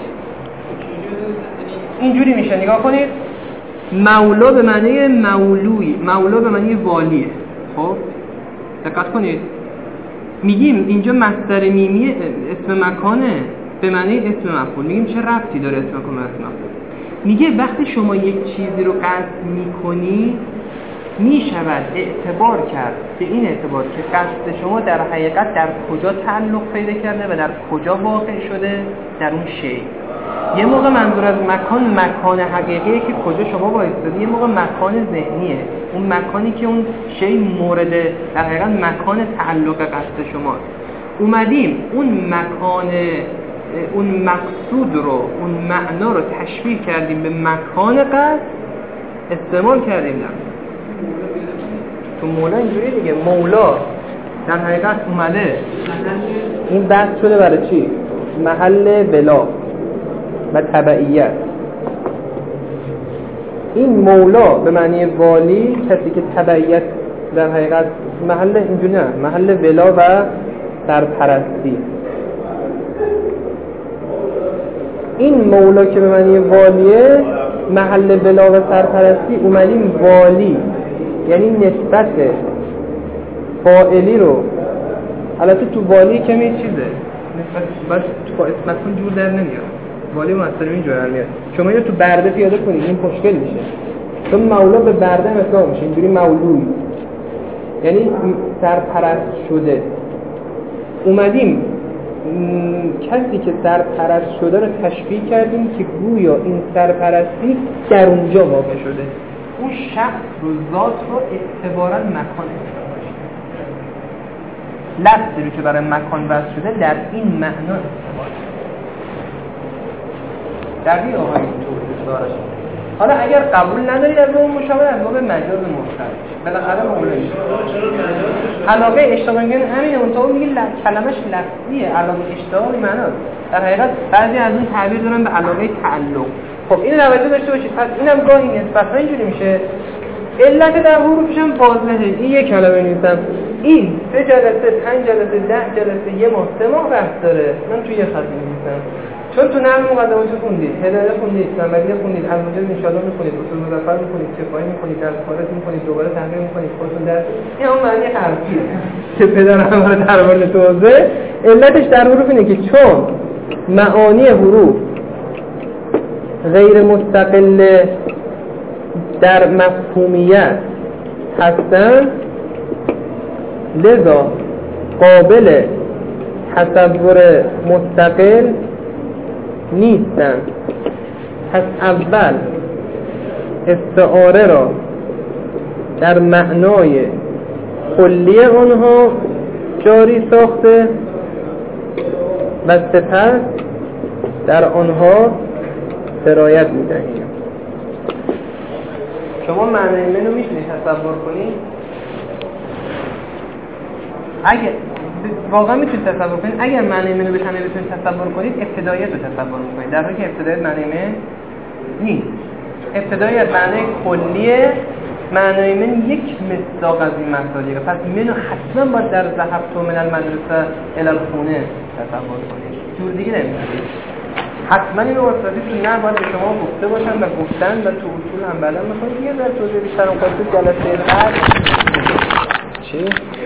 اینجوری میشه. نگاه کنید مولا به معنی مولوی، مولا به معنی والیه. خب دقت کنید میگیم اینجا مصدر میمی اسم مکانه به معنی اسم مفعول. میگیم چه ربطی داره اسم مکان به اسم مفعول؟ میگه وقتی شما یک چیزی رو قصد میکنی میشود اعتبار کرد به این اعتبار که قصد شما در حقیقت در کجا تعلق پیدا کرده و در کجا واقع شده در اون شی. یه موقع منظور از مکان مکان حقیقیه که کجا شما وایستادی، یه موقع مکان ذهنیه، اون مکانی که اون شی مورد در حقیقت مکان تعلق قصد شماست. اومدیم اون مکان اون مقصود رو اون معنا رو تشبیه کردیم به مکان قصد استعمال کردیم. نه تو مولا اینجوری دیگه مولا در حقیقت اومده این بحث شده برای چی؟ محل ولا و تبعیت. این مولا به معنی والی کسی که تبعیت در حقیقت محل اینجوری نه محل ولا و سرپرستی. این مولا که به معنی والیه محل ولا و سرپرستی اومدیم والی یعنی نسبت فاعلی رو البته تو والی کمی چیزه نسبت بس تو اسمتون جور در نمیاد. والی مصدر این جور در میاد. شما اینو تو برده پیاده کنید این مشکل میشه. چون مولا به برده مثلا میشه اینجوری مولوی یعنی سرپرست شده. اومدیم م... کسی که سرپرست شده رو تشبیه کردیم که گویا این سرپرستی در اونجا واقع شده. اون شخص رو ذات رو اعتباراً مکان اعتبار شده. لفظی رو که برای مکان وضع شده در این معنا اعتبار شده. دقیق آقای توضیح دارش. حالا اگر قبول ندارید از اون مشابه از باب مجاز مرسل بالاخره مقوله میشه. علاقه اشتغال میگن همینه اون تو میگه کلمش لفظیه علاقه اشتغالی معناست. در حقیقت بعضی از اون تعبیر دارن به علاقه تعلق. خب اینو توجه داشته باشید. پس اینم گاهی نسبت اینجوری میشه. علت در حروفش هم واضحه. این یک کلمه نیستم. این سه جلسه، پنج جلسه، ده جلسه، یه ماه، سه ماه بحث داره. من توی یه خط می‌نویسم. چون تو نحو مقدماتش خوندید، هدایه خوندید، سمریه خوندید، الموجز ان شاء الله می‌خونید، اصول مظفر می‌خونید، کفایه می‌خونید، درس خارج می‌خونید، دوباره تحریر می‌خونید، خودتون درس. این هم معنی حرفیه. که پدرم رو در مورد توضیح علتش در حروف اینه که چون معانی حروف غیر مستقل در مفهومیت هستن لذا قابل تصور مستقل نیستن. پس اول استعاره را در معنای کلی آنها جاری ساخته و سپس در آنها سرایت می‌دهیم. شما معنای منو میتونید تصور کنید؟ اگه واقعا میتونید تصور کنید اگر معنای منو بتونه بتونید تصور کنید ابتداییت رو تصور میکنید، در حالی که ابتداییت معنای من نیست. ابتداییت معنای کلیه، معنای من یک مصداق از این مصادیقه. پس منو حتما باید در ذهبت من المدرسه الی الخونه تصور کنید، جور دیگه نمیتونید. حتما این واسطی تو نه باید به شما گفته باشن و گفتن و تو اصول هم بعدا میخواید یه در توضیح بیشتر اون جلسه بعد چی؟